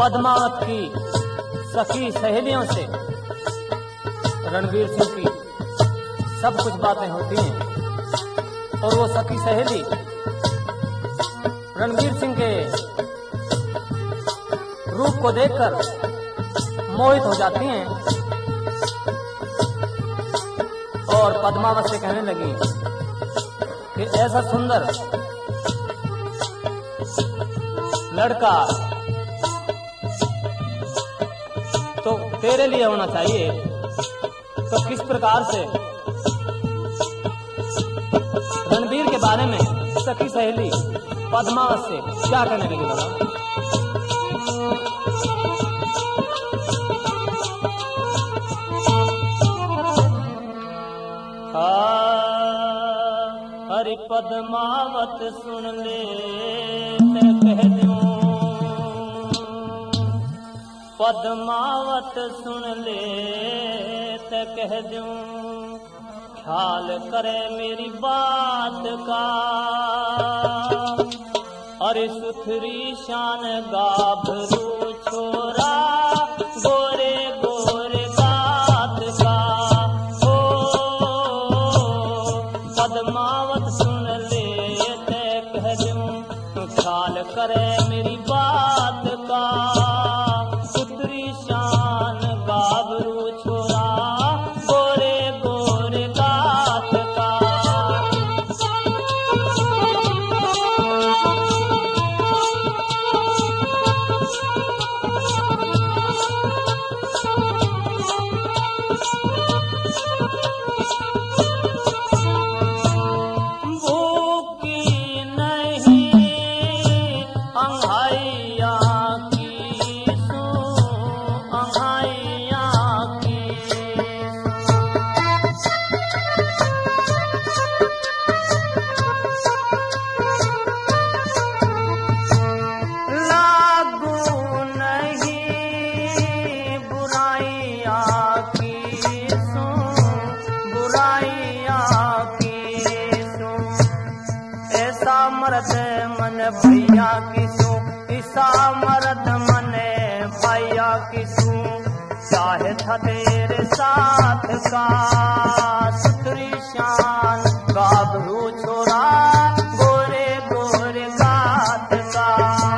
पद्मावत की सखी सहेलियों से रणवीर सिंह की सब कुछ बातें होती हैं और वो सखी सहेली रणवीर सिंह के रूप को देखकर मोहित हो जाती हैं और पद्मावत से कहने लगी कि ऐसा सुंदर लड़का तो तेरे लिए होना चाहिए। तो किस प्रकार से रणवीर के बारे में सखी सहेली पद्मावत से क्या कहने लगी बाबा? हरि पद्मावत सुन ले ते कह दूं, पद्मावत सुन ले ते कह दूं, ख्याल करे मेरी बात का। अरे सुथरी शान गाभरू छोरा गोरे गोरे गात का, पद्मावत सुन ले ते कह दूं, ख्याल करे मेरी बात का। सुथरी शान गाभरू छोरा गोरे गोरे गात का। मर्द मन भैया किसू, ईसा मर्द मने भैया किसू, चाहे था तेरे साथ का। सुथरी शान गाभरू छोरा गोरे गोरे गात का।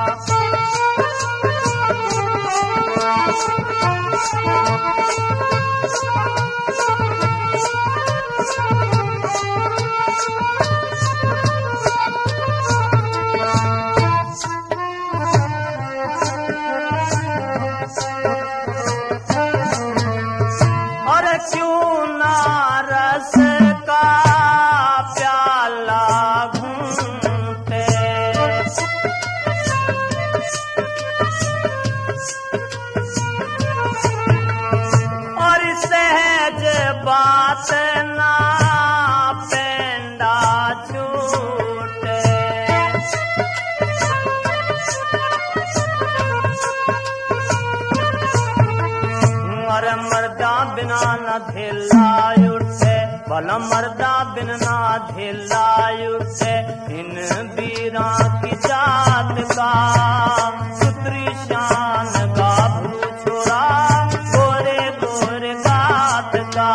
क्यों ना रस का प्याला घूमते, और सहज बात ना पेंडा छूटे। और मर्दा बिना न धेला उठे, भला मर्दा बिन ना धेला उठे, इन वीरा की जात का। सुथरी शान गाभरू छोरा गोरे गोरे गात का।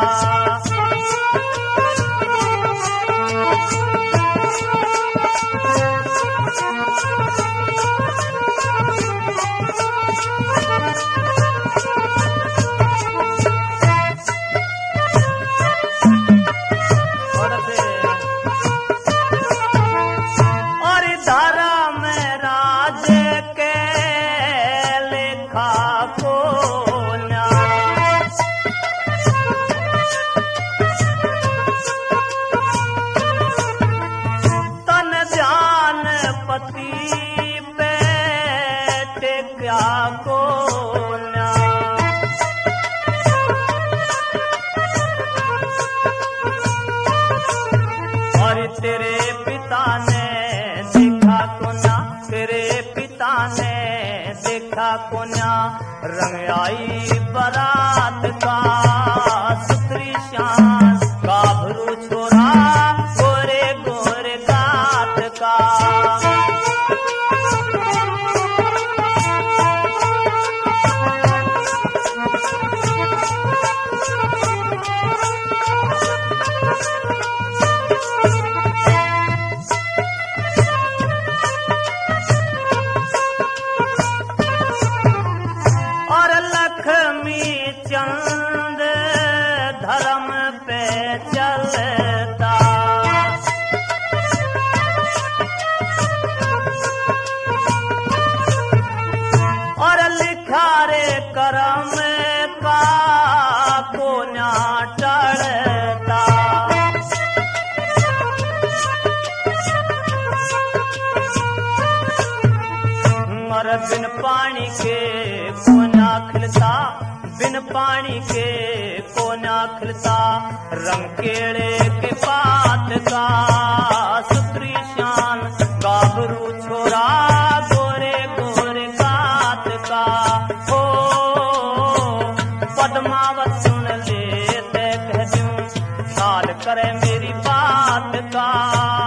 तेरे पिता ने देखा कोना, तेरे पिता ने देखा कोना, रंग आई बारात का। सुथरी शान गाभरू छोरा गोरे गोरे गात का। लक्ष्मी चंद धर्म पे चलता, और लिखा रे करम का को ना टलता। और बिन पानी के को ना खिलता, बिन पानी के को ना खिलता, रंग केड़े के पात का सुत्री शान गाभरू छोरा गोरे गोरे कात का। हो पद्मावत सुन ले ते कह दूं, ख्याल करे मेरी बात का।